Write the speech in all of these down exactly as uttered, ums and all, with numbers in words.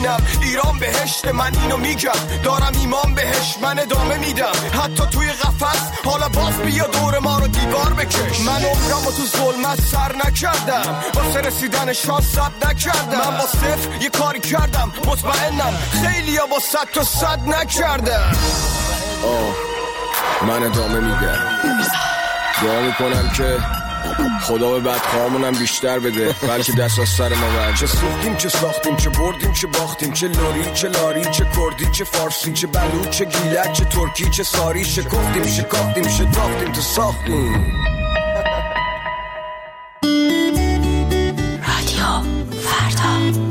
ببینم ایران بهشت، من اینو میگم دارم ایمان بهش، من ادامه میدم حتی توی قفس. حالا باز بیا دور ما رو دیوار بکش. من عمرم و تو ظلمت سر نکردم، واسه رسیدن شانس صد نکردم. من با صفر یه کاری کردم، مطمئنم خیلی ها با صد تا صد نکردم. آه من ادامه میدم، دعا میکنم که خدا به بدخواهمونم بیشتر بده، بلکه دست از سر ما برد. چه سوختیم چه ساختیم، چه بردیم چه باختیم، چه لوری چه لاری، چه کردی چه فارسی، چه بلوچ چه گیلک، چه ترکی چه ساری، شکفتیم شکافتیم شتافتیم تو ساختیم. رادیو فردا.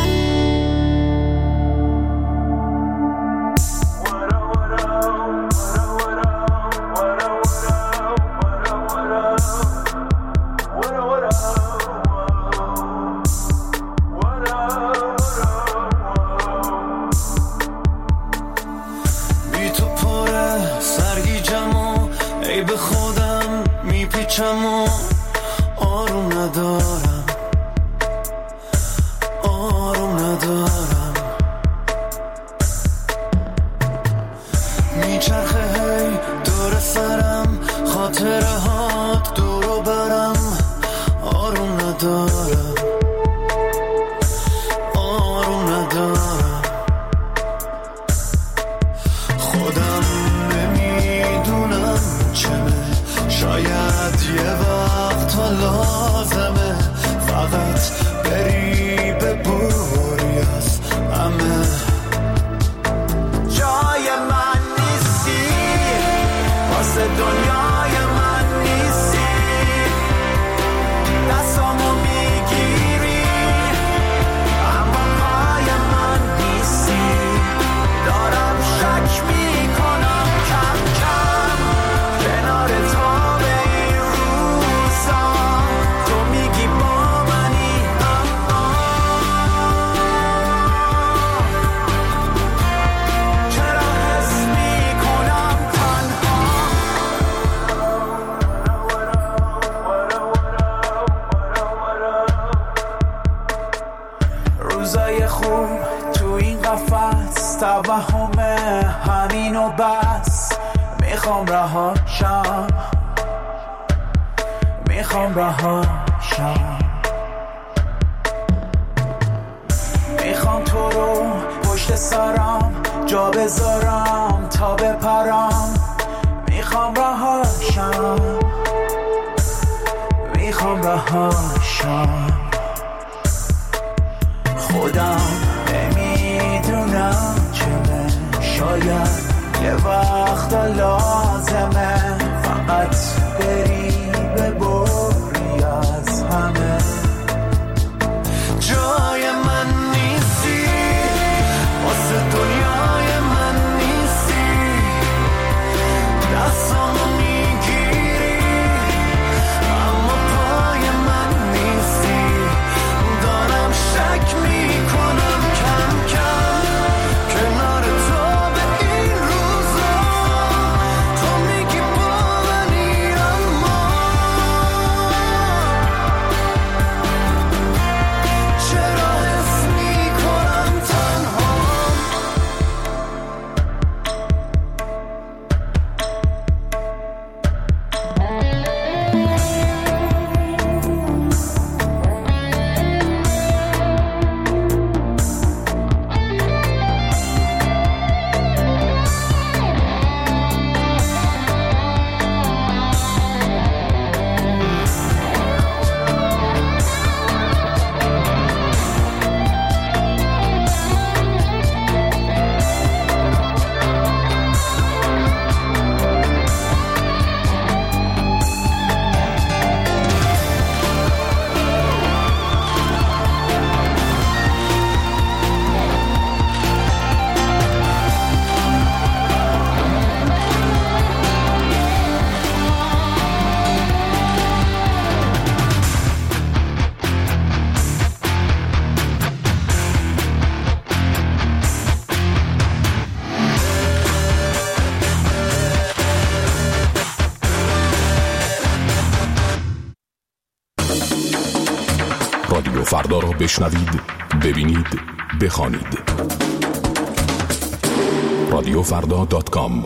آروم ندارم آروم ندارم میچرخه هی دور سرم، خاطره هات دورو برم. آروم ندارم آروم ندارم خودم نمیدونم چمه، شاید یه وقت ها لازمه فقط بری ببری از همه. جای من نیستی واسه دنیای من نیستی، دستامو میگیری اما پای من نیستی. دارم شک میکنم کم کم کنار تو توهمه همین و بس. میخوام رهاشم میخوام رهاشم میخوام تو رو پشت سرم جا بذارم تا بپرم. میخوام رهاشم میخوام رهاشم خودم نمیدونم چمه، شاید یه وقت لازمه فقط بری ببری از همه. جای من نیستی واسه دنیای من نیستی، دستامو میگیری اما پای من نیستی. دارم شک میکنم کم کم کنار تو به این روزا، تو میگی با منی اما چرا حس میکنم تنها. رادیو فردا را بشنوید، ببینید بخوانید. رادیو فردا دات کام.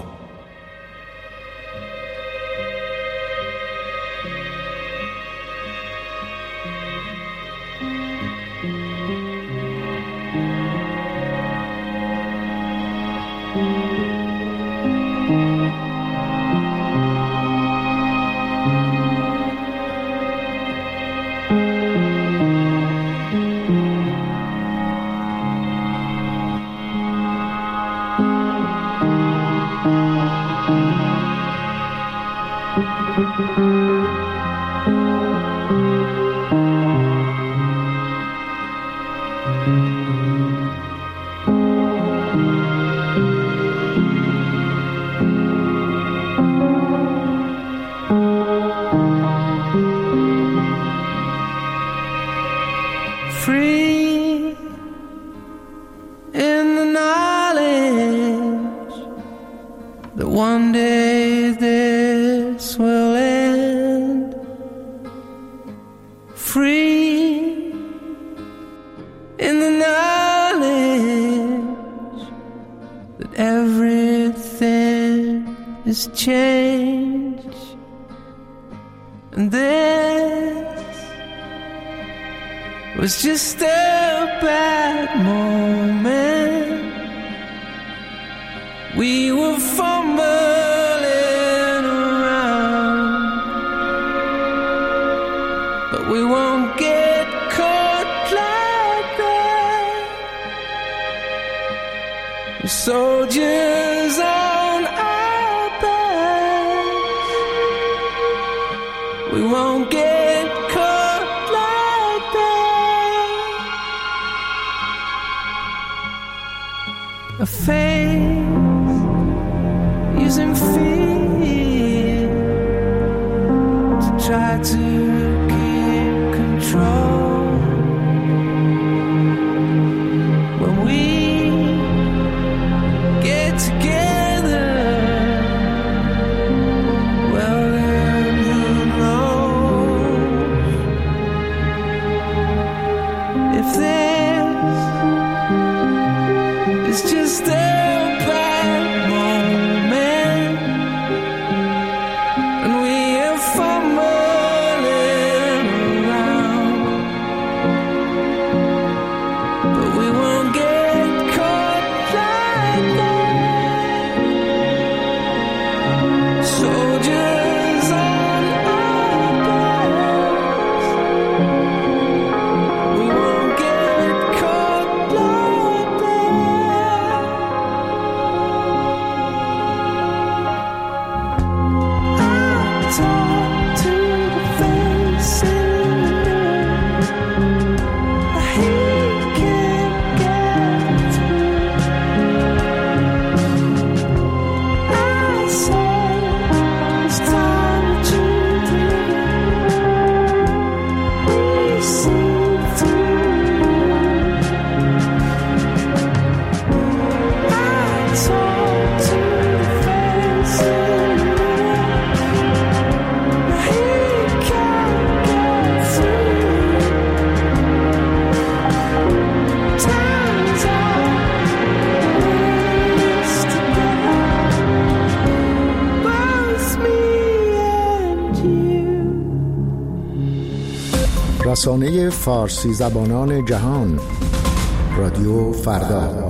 Was just a bad moment. We were fumbling around, but we won't get caught like that. We're soldiers on our backs. We won't get caught like that. A face using fear to try to keep control. When we get together, well then who knows if this is just a رسانه فارسی زبانان جهان، رادیو فردا.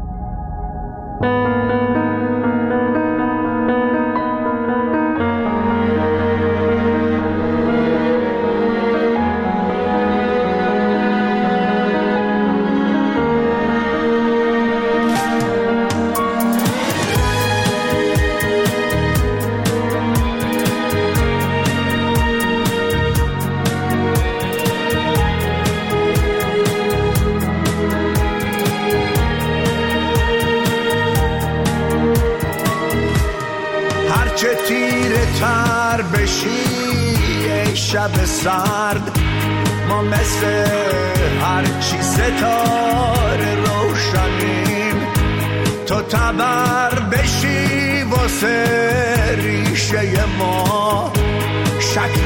چه تیره تر بشی ای شب سرد، ما مثل هرچی ستاره روشنیم. تو تبر بشی واسه ریشه ما، شک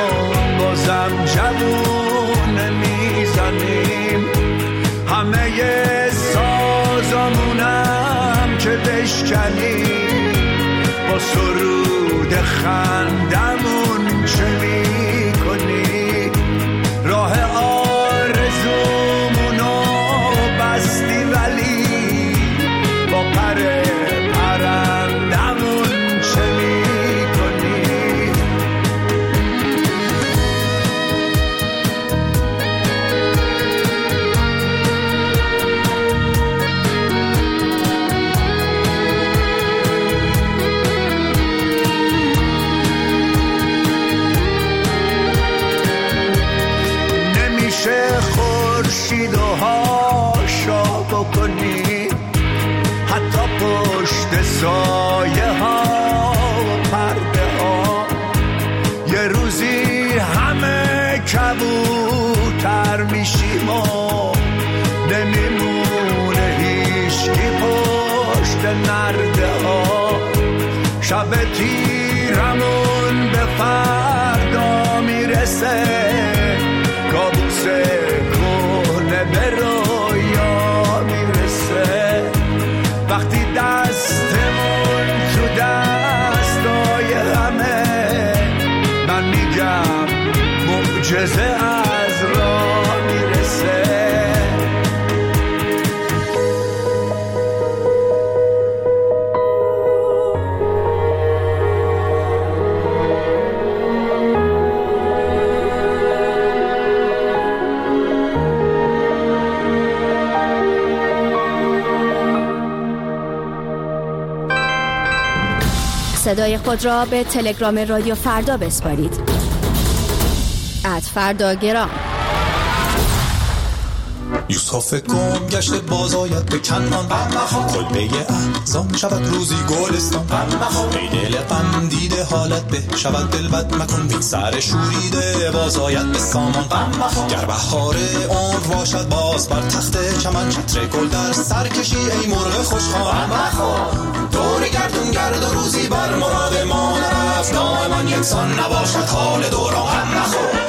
نکن بازم جوون میزنیم. همه سازمونم که بشکنی، با سرود خندمون چه میکنی؟ راه آرزومونو بستی ولی با پر پرندمون چه میکنی؟ نمیشه خورشید و هاشا بکنی، حتی پشت سایه ها و پرده ها. یه روزی همه کبوتر میشیم و نمیمونه هیچکی پشت نرده ها. شب تیرمون به فردا میرسه، کابوس کهنه به رویا میرسه. وقتی دستمون تو دستای همه، من میگم معجزه از راه میرسه. صدای خود را به تلگرام رادیو فردا بسپارید. ات فرداگرام. یوسف گم گشته باز آید به کنان، کلبه احزان شود روزی گلستان. ای دل غم دیده حالت به شود دل بد مکن، بین سر شوریده باز آید به سامان. گر بهار عمر باشد باز بر تخت چمن، چتر گل در سر کشی ای مرغ خوشخوان. دور گردون گرد و روزی بر مراد ما نرفت، دائما یکسان نباشد حال دوران. غم نخور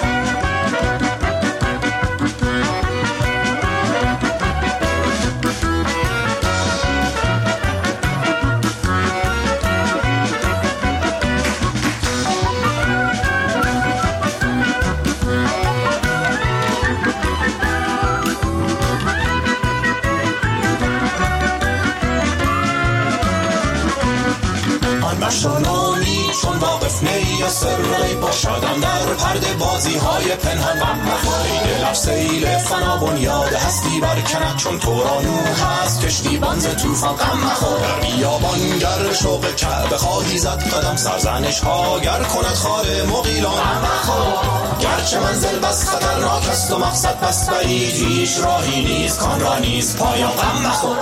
مشانانی چون واقف نی یا سرهی باشدم در پرده بازی های پنهان. ای دلم سیل فنا بنیاد هستی برکند، چون تو را نوح هست کشتی بانز توفان. غم مخور در بیابان گر شوق کعبه خواهی زد قدم، سرزنش ها گر کند خار مغیلان. غم مخور گرچه منزل بس خطرناک است و مقصد بس بعید، هیچ راهی نیست کان را نیست پایان. غم مخور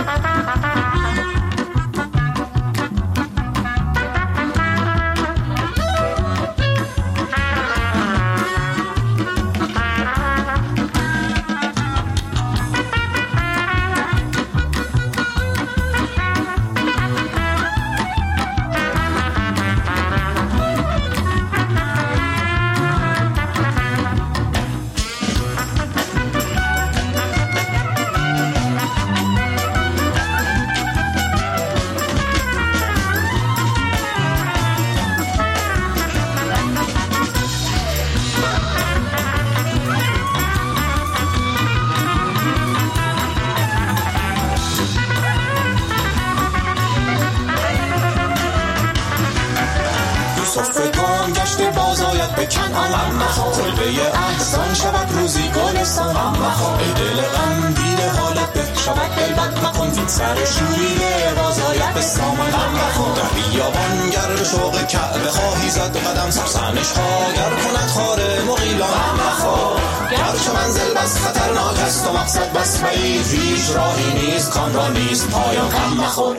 کلبه احزان شود روزی گلستان. ای دل غم دیده حالت به شود دل بد مکن، فین سر شوریده باز آید به سامان. در بیابان گر به شوق کعبه خواهی زد قدم، سرزنش ها گر کند خار مغیلان. گرچه منزل بس خطرناک است و مقصد بس بعید، هیچ راهی نیست کان را نیست پایان. غم مخور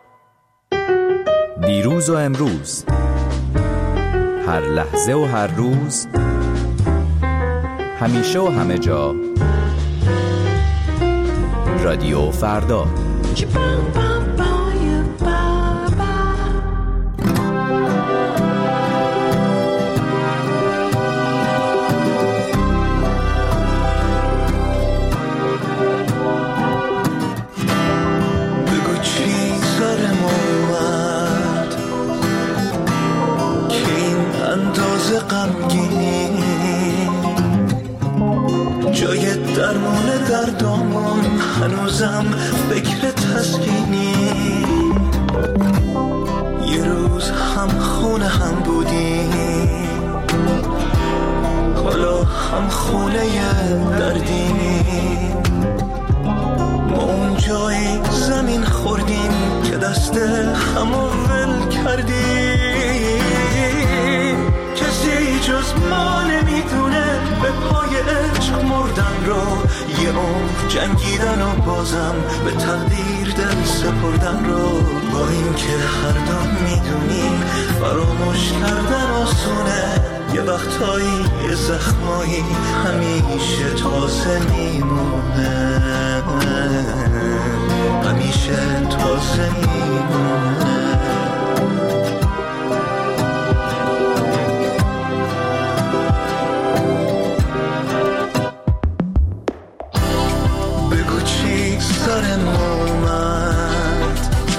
دیروز و امروز، هر لحظه و هر روز، همیشه و همه جا، رادیو فردا. هنوزم فکر تسکینی، یه روز هم خونه هم بودیم، حالا هم خونه دردیم. ما اون جایی زمین خوردیم که دست همو ول کردیم. کسی جز ما نمیدونه به پای عشق مردن رو، یه عمر جنگیدن و بازم به تقدیر دل سپردن رو. با این که هر دو میدونیم فراموش کردن آسونه، یه وقتایی یه زخمایی همیشه تازه میمونه، همیشه تازه میمونه. بگو چی سر ما اومد،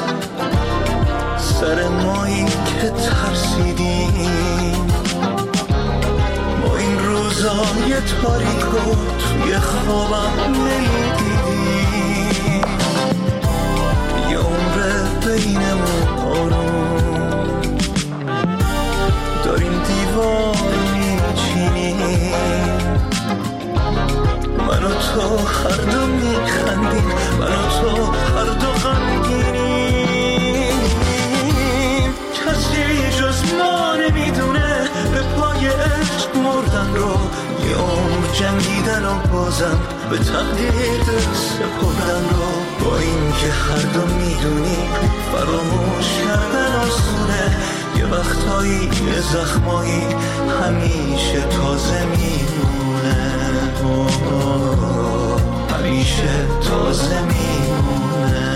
سر مایی که ترسیدیم، ما این روزای تاریک و توی خوابم نمیدیدیم. یه عمر بینمون آروم داریم دیوار میچینیم، من و تو هر دو میخندیم، من و تو هر دو غمگینیم. کسی جز ما نمیدونه به پای عشق مردن رو، یه عمر جنگیدن و بازم به تقدیر دل سپردن رو. با این که هر دو میدونیم فراموش کردن آسونه، یه وقتایی یه زخمایی همیشه تازه میمونه، همیشه تازه میمونه.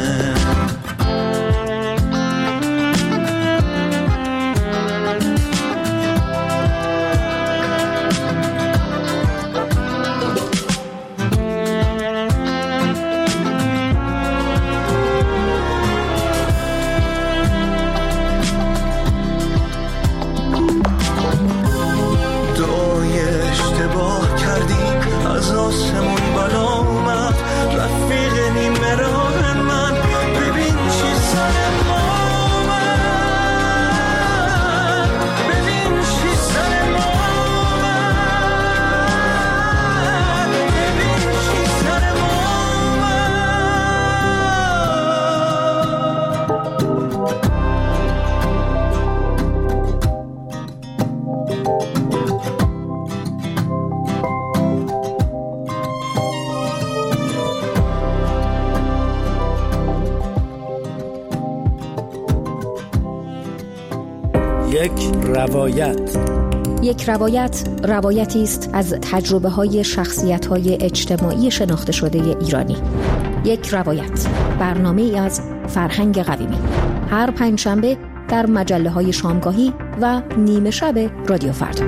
یک روایت. یک روایت روایتی است از تجربه های شخصیت های اجتماعی شناخته شده ایرانی. یک روایت، برنامه ای از فرهنگ قویمی، هر پنجشنبه در مجله های شامگاهی و نیمه شب رادیو فردا.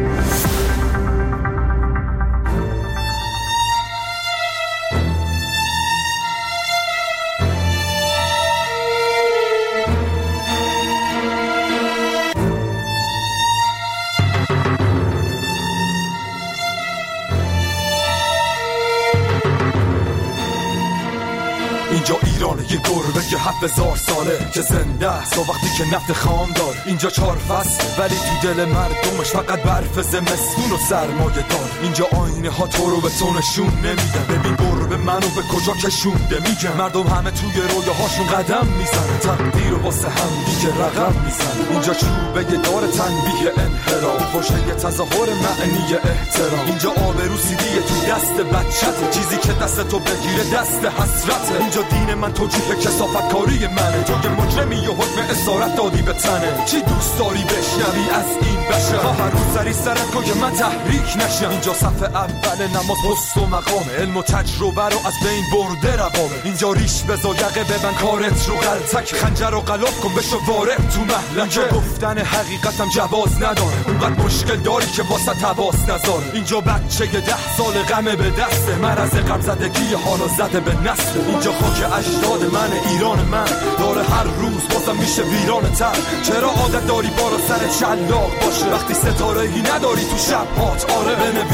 اینجا ایرانه، یه گربه که هفت هزار ساله که زنده است و وقتی که نفت خام دار. اینجا چهار فصل ولی تو دل مردمش فقط برف زمستون و سرمایه دار. اینجا آینه ها تو رو به تو نشون نمیدن، ببین گربه منو به کجا کشونده میگن. مردم همه توی رویاهاشون قدم میزنن، تقدیر و واسه هم دیگه رقم میزنن. اینجا چوبه دار تنبیه انحراف، پشت یه تظاهر معنی احترام. اینجا آبرو سیدیه تو دست بچته، چیزی که دست تو بگیره دست حسرته. اینجا دین من توجیه کثافت کاری منه، تو که مجرمی و حکم اسارت دادی به تنه. چی دوست داری بشنوی از این بشر؟ هر روز سری سرت کن که من تحریک نشم. اینجا صف اول نماز پست و مقامه، علم و تجربه رو از بین برده روابه. اینجا ریش بزا یقه ببن کارت رو غلطک، خنجر رو غلاف کن بشو وارد تو محلکه. اینجا گفتن حقیقتم جواز نداره، اونقدر مشکل داری که واسه تباس نذاره. اینجا بچه ده سال غمه به دسته، مرض غم زدگی حالا زده به نسل. اینجا خاک اجداد من، ایران من داره هر روز بازم میشه ویران تر. چرا عادت داری بالا سر چلاق باشه وقتی ستاره ای نداری تو شب هات؟ آره بنویس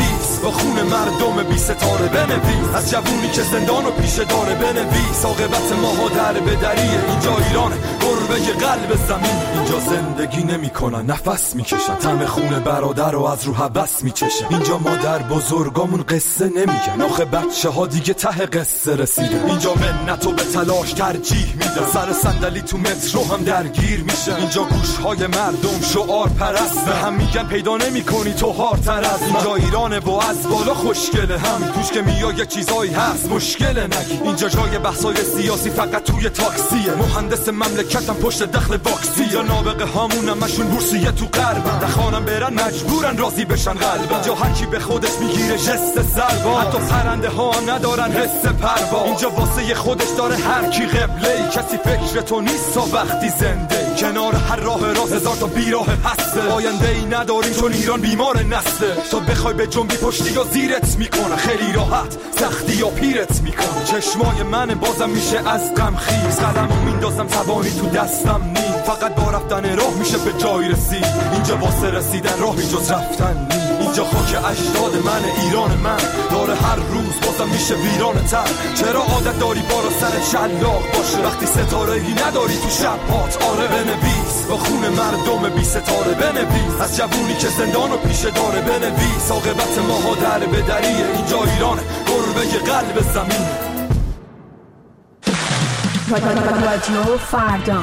با خون مردم بی ستاره بنویس، از جوونی که زندان و پیشه داره بنویس. عاقبت ماها در به دریه، اینجا ایرانه گربه قلب زمین. اینجا زندگی نمی کنن نفس میکشن، طعم خون برادر رو از رو حبس میچشن. اینجا مادر بزرگامون قصه نمیگن، آخه بچه ها دیگه ته قصه رسیدن. اینجا منتو به تلاش ترجیح میدن، سر صندلی تو مترو هم درگیر میشن. اینجا گوشهای مردم شعار پرست، به هم میگن پیدا نمی کنی تو هارتر از. اینجا ایرانه و از بالا خوشگله، همین توش که میای یه چیزایی هست مشکله نگی. اینجا جای بحثای سیاسی فقط توی تاکسیه، مهندس مملکتم پشت دخل باکسی. یا نابغه هامون همشون بورسیه تو غربن، نخوانم برن مجبورن راضی بشن قلبن. اینجا هر کی به خودش میگیره جست سربا، حتی پرنده ها ندارن حس پروا. اینجا واسه خودش داره هر کی قبله، کسی فکر تو نیست تا وقتی زنده. کنار هر راه راست هزار تا بیراه هسته، آینده ای نداریم چون ایران بیمار نسله. تو بخوای به جنبی پشتی یا زیرت میکنه، خیلی راحت سختی یا پیرت میکنه. چشمای من بازم میشه از غم خیز، قلمو میندازم توانی تو دستم نی. فقط با رفتن راه میشه به جای رسید، اینجا واسه رسیدن راهی جز رفتن نی. اینجا خاک اجداد من، ایران من داره هر روز بازم میشه ویران تر. چرا عادت داری بارا سر شلاق باشه وقتی ستاره ای نداری تو شب هات؟ آره بنویس با خون مردم بی ستاره بنویس، از جوونی که زندان و پیشه داره بنویس. عاقبت ماها در به دریه، اینجا ایران گربه قلب زمین. رادیو فردا.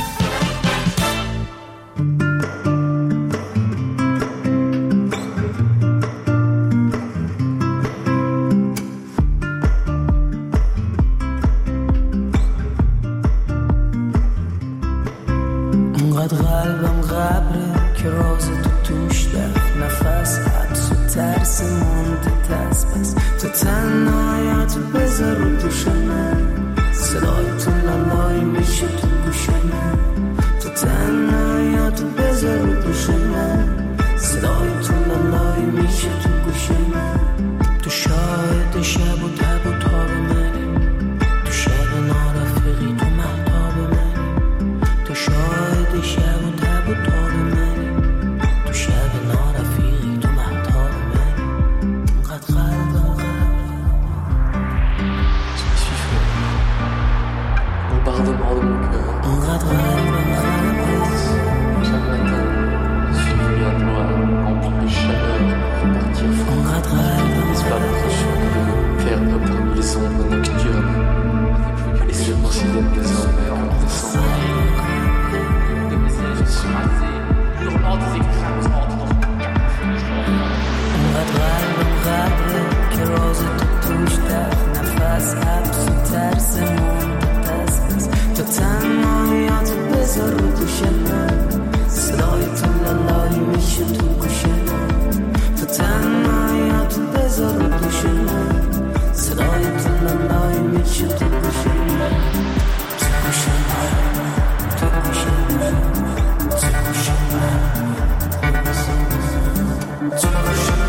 انقدر قلبم قبره که راز تو توش در نفس حبس و ترس مونده دست پس. تو تنهایت بذار رو دوشمه، صدای تو لالای میشه تو گوشمه. تو تنهایت بذار رو دوشمه، صدای تو لالای میشه تو گوشمه. تو شاهد شب و تب و تاب منی، تو شب نارفقی تو محتاب منی. تو شاهد شب و تب و تاب منی، تو شب نارفقی تو محتاب منی. انقدر قلبم bombardement de mon cœur. انقدر قلبم Chaque matin, suivi d'un noir, rempli de chaleur, repartir fou. انقدر قلبم Disparaître sur le perdre parmi les ombres nocturnes. Et je considère désormais en descendant. De mes ailes surasées, hurlant des écrases entre dans mon انقدر قلبم قبره که راز تو توش در نفس حبس و ترس مونده دست پس. تو تنهایت بذار رو دوشه من، صدای تو لالای میشه تو گوشه من. تو تنهایت بذار رو دوشه من، صدای تو لالای میشه تو گوشه من. تو گوشه من، تو گوشه من، تو گوشه من، تو گوشه من.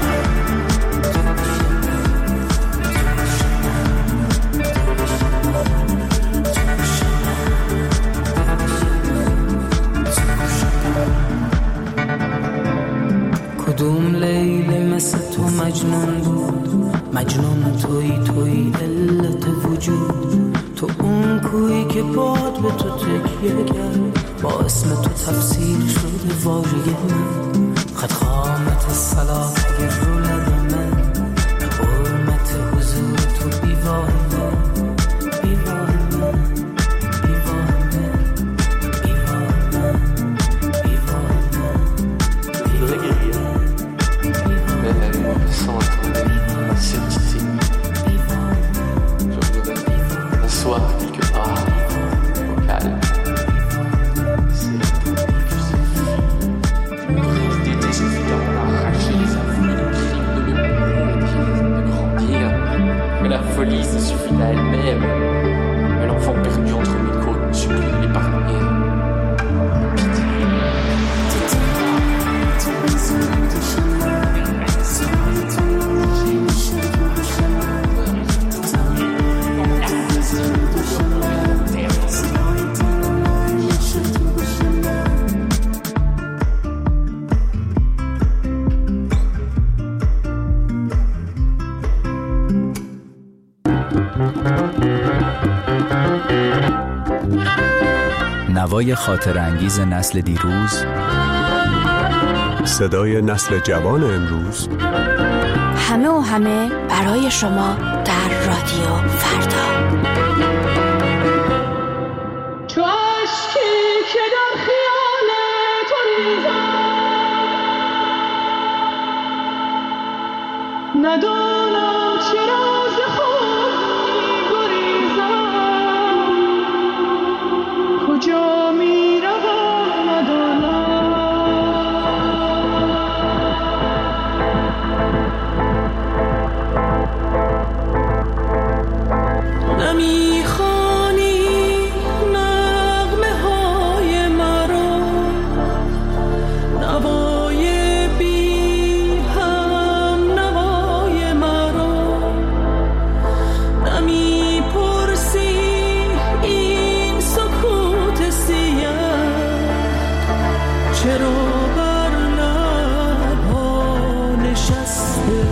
کدوم لیلی مثل تو مجنون بود، مجنون توی توی علت وجود. تو اون کویی که باد به تو تکیه کرد، با اسم تو تفسیر شده واژه من. خط قامت صلات اگر رو لب من، حرمت حضور تو بیوار من، بیوار من، بیوار من، بیوار من، بیوار من. Mais elle sans attendre ma certitude. Je voudrais m'asseoir quelque part au calme. C'est l'été, j'ai vu dans mon arraché les influx de crimes de me de grandir. Mais la folie, ça suffit à elle-même. Mais l'enfant perdu entre mes côtes ne supplie de l'épargner. نوای خاطر انگیز نسل دیروز، صدای نسل جوان امروز، همه و همه برای شما در رادیو فردا. چو اشکی که در خیال تو ریزم، ندانم چرا ز خود می‌گریزم، کجا می‌روم ندانم. نمی‌خوانی نغمه‌های مرا، نوای بی هم نوای مرا، نمی‌پرسی این سکوت سیه چرا بر لب‌ها نشسته.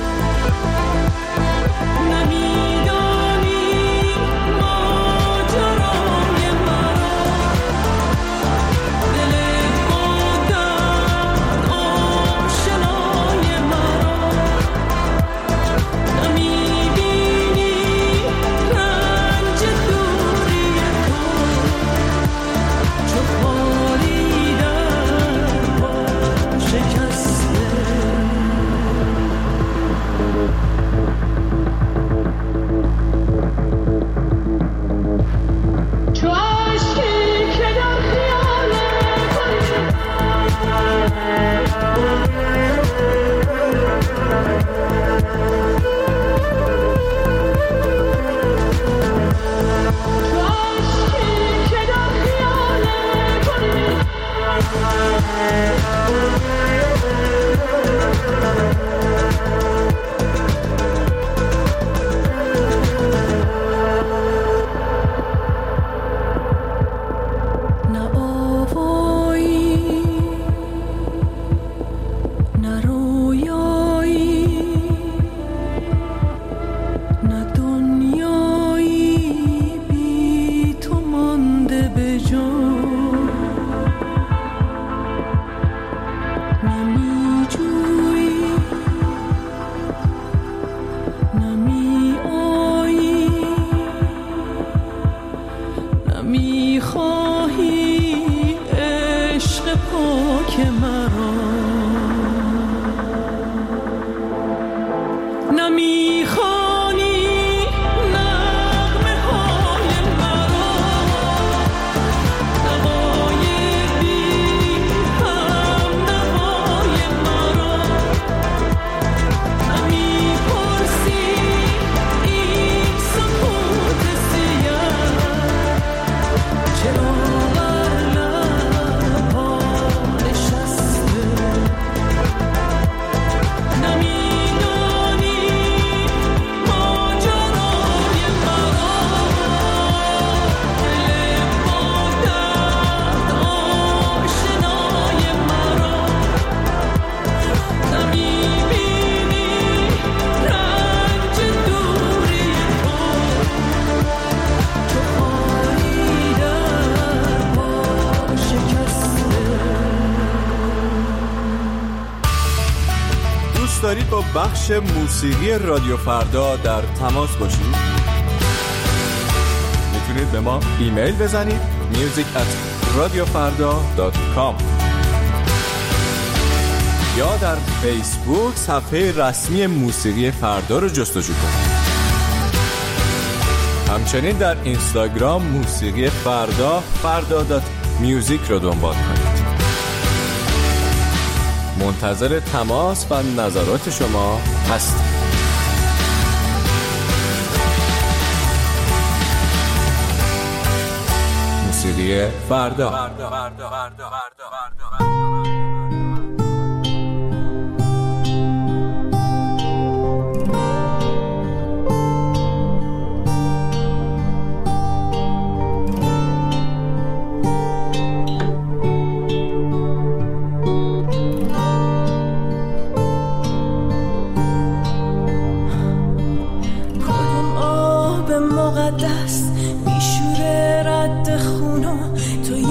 دارید با بخش موسیقی رادیو فردا در تماس باشید، میتونید به ما ایمیل بزنید میوزیک ات رادیو فردا دات کام یا در فیسبوک صفحه رسمی موسیقی فردا رو جستجو کنید. همچنین در اینستاگرام موسیقی فردا فردا دات میوزیک رو دنبال کنید. منتظر تماس و نظرات شما هستم. موسیقی فردا. مقدس میشوره رد خونو، تو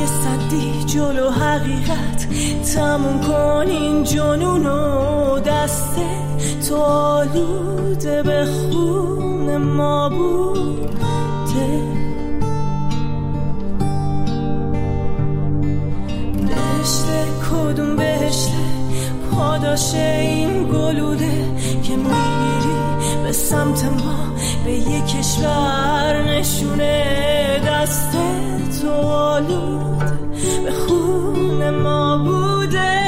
جلو حقیقت تموم کن این جنونو، دست تو آلوده به خون ما بوده. بهشته کدوم بهشته پاداش این گلوله که میری به سمت ما به یک کشور نشونه، دست تو آلوده به خون ما بوده.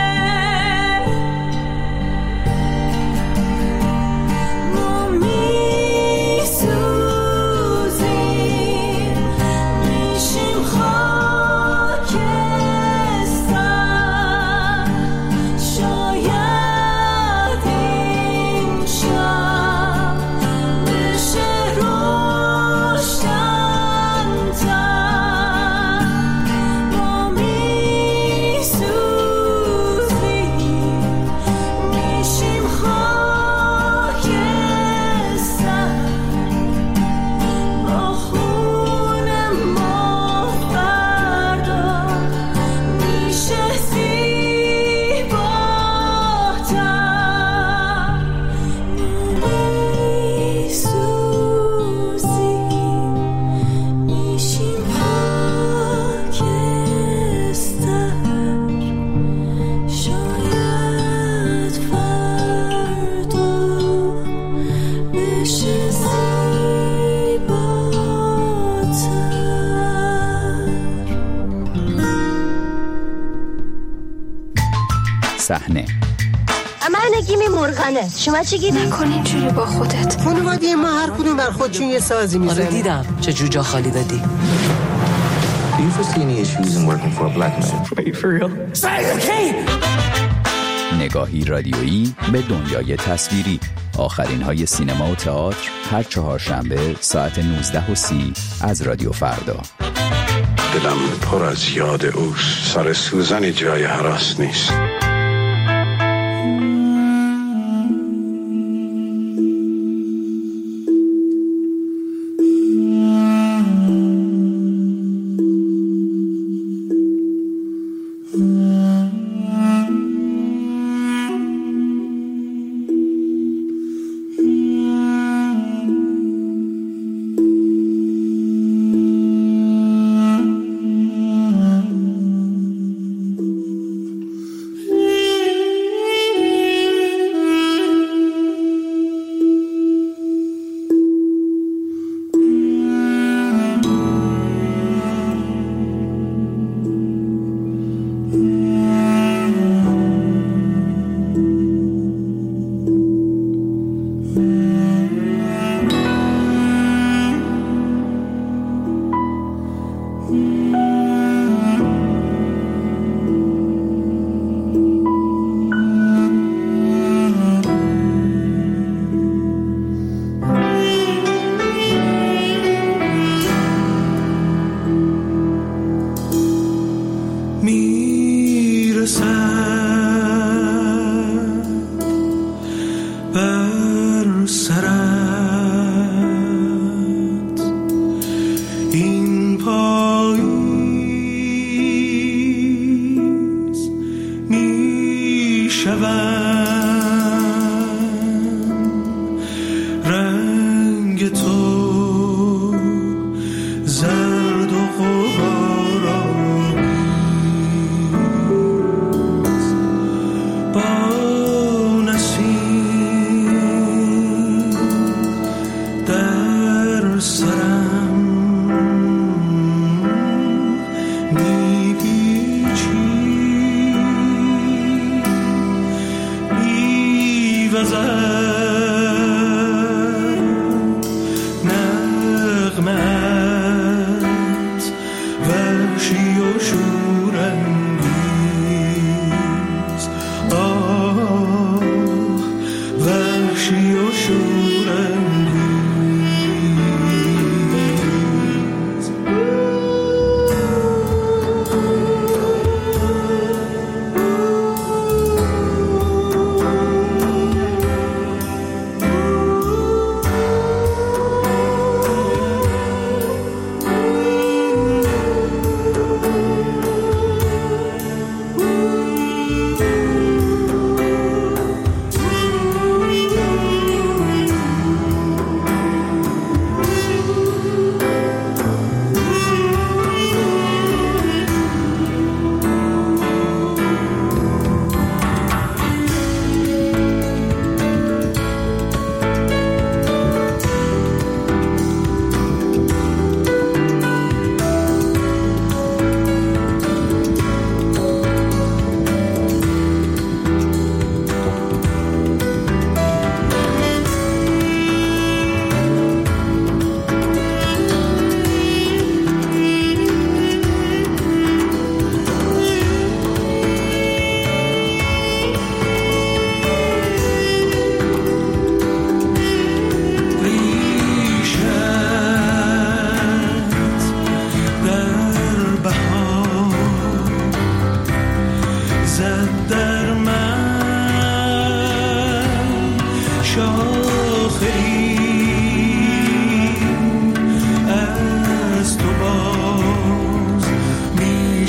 ما میسوزیم میشیم خاکستر، شاید این شب بشه روشن‌تر. ما میسوزیم میشیم خاکستر، با خون ما فردا میشه زیباتر. میسوزیم میشیم خاکستر، شاید فردا بشه زیباتر. صحنه من نگیمی مرغنه، شما چی گید؟ نکن اینجوری با خودت. خانواده ما هر کدوم بر خودشون یه سازی میزنه. آره دیدم چه جوجا خالی دادی. Do you foresee any issues in working for a black man? Are you for real? نگاهی رادیویی به دنیای تصویری. آخرین های سینما و تئاتر هر چهارشنبه ساعت نوزده و سی از رادیو فردا. دلم پر از یاد اوست، سر سوزنی جای هراس نیست.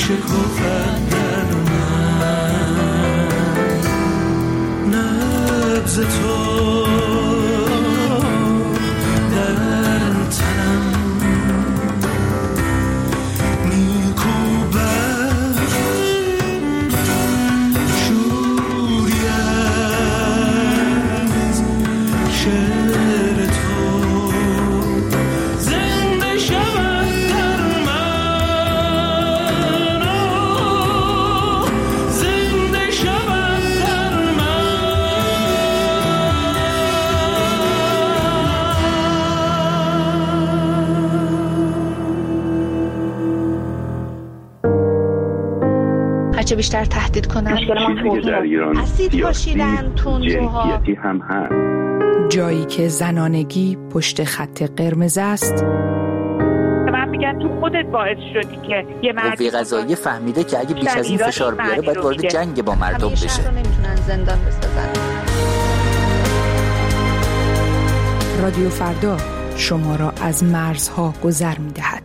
شکافت در من نبض تو در تنم میکوبد شوری از شعر تو زنده شود در من زنده شود در هرچه بیشتر تهدید کنن چیزی که در ایران اسید پاشیدن تندروها جنسیتی هم هست. جایی که زنانگی پشت خط قرمز است. من میگم تو خودت باعث شدی که یه مرد قوه قضاییه فهمیده که اگه بیش از این فشار بیاره باید وارد جنگ با مردم بشه. شهر رو نمیتونن زندان بسازن. رادیو فردا شما را از مرزها گذر می‌دهد.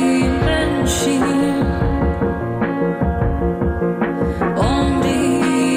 Only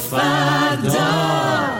فردا.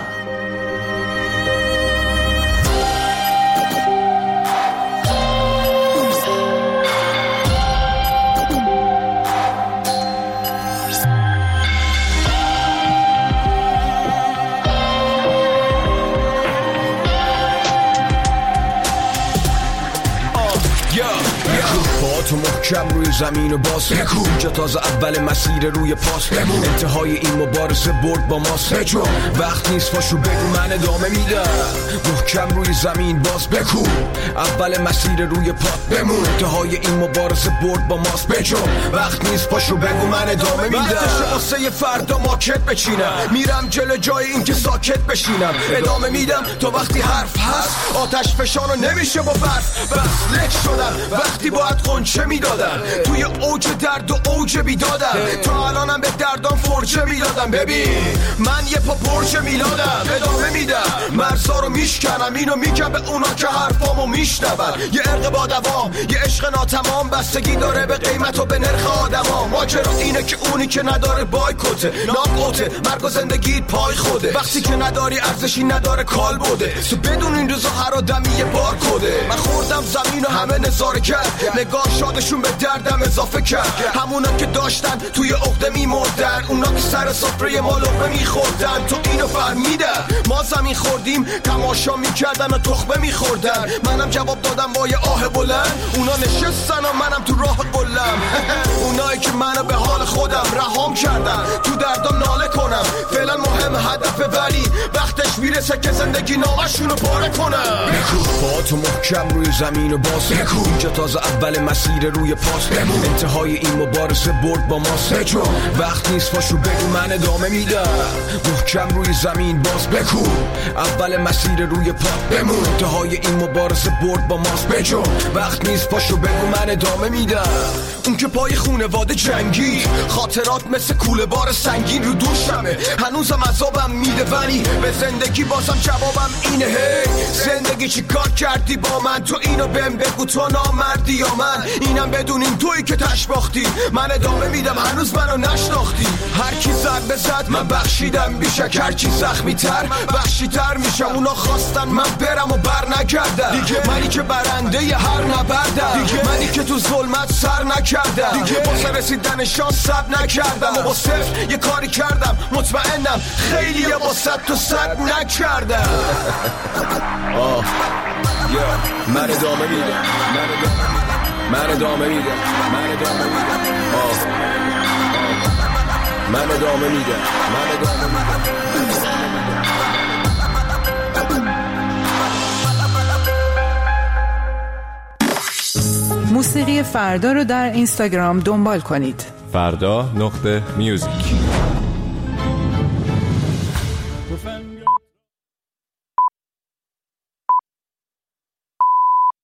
تو محکم روی زمین و باز بکو اینجا تازه اول مسیر روی پاس بمون انتهای این مبارزه برد با ماست بجو وقت نیست پاشو بگو من ادامه میدم محکم روی زمین باز بکو اول مسیر روی پاس بمون انتهای این مبارزه برد با ماست بجو وقت نیست پاشو بگو من ادامه میدم وقتش واسه فردا ماکت بچینم میرم جلو جای این که ساکت بشینم ادامه میدم تا وقتی حرف هست آتش فشانو نمیشه با برف بس لک شدم وقتی باید قنچه میدادم توی اوج درد و اوج بیدادم تا الانم به دردام فرچه میدادم ببین من یه پا پرچه میلادم ادامه میدم مرزا رو میشکنم اینو میگم به اونا که حرفامو میشنون یه عرق با دوام یه عشق ناتمام بستگی داره به قیمت و به نرخ آدما ماجرا اینه که اونی که نداره بایکوته ناقوته مرگ و زندگیت پای خوده وقتی که نداری ارزشی نداره کال بوده تو بدون این روزا هر آدمی یه بار کده من خوردم زمین و همه نظاره کرد نگاه شادشون به دردم اضافه کرد همونا که داشتن توی عقده میمردن اونا که سر سفره ما لقمه میخوردن تو اینو فهمیدن ما زمین خوردیم تماشا میکردن و تخمه میخوردن منم جواب دادم با یه آه بلند اونا نشستن و منم تو راه قلم اونایی که منو به حال خودم رهام کردن تو دردم ناله کنم فعلا مهم هدفه ولی وقتش میرسه که زندگی نامشونو پاره کنم بکو با تو محکم روی زمین و باز بکو اینجا تازه اول مسیر روی پاس بمون انتهای این مبارزه برد با ماست بجو وقت نیست پاشو بگو من ادامه میدم محکم روی زمین باز بکو اول مسیر روی پاس بمون انتهای این مبارزه برد با ماست بجو وقت نیست پاشو بگو من ادامه میدم اون که پای خونواده جنگی خاطرات مثل کوله بار سنگین رو دوشمه هنوزم عذابم میده ولی به زندگی بازم جوابم اینه هی زندگی چی کار کردی با من تو اینو بهم بگو تو نامردی یا من اینم بدونین تویی که تشباختی من ادامه میدم هنوز منو نشناختی هر کی زد بزد من بخشیدم بیشک هر کی زخمی تر بخشی تر میشم اونا خواستن من برم و بر نگردم دیگه منی که برنده ی هر نبردم دیگه منی که تو ظلمت سر نکردم دیگه واسه رسیدن شانس صبر نکردم و با صفر یه کاری کردم مطمئنم خیلی یه با صد تو صد نکردم آه من ادامه میدم من ادامه میدم من ادامه میدم آه من ادامه میدم من ادامه میدم موسیقی فردا رو در اینستاگرام دنبال کنید. فردا نقطه میوزیک.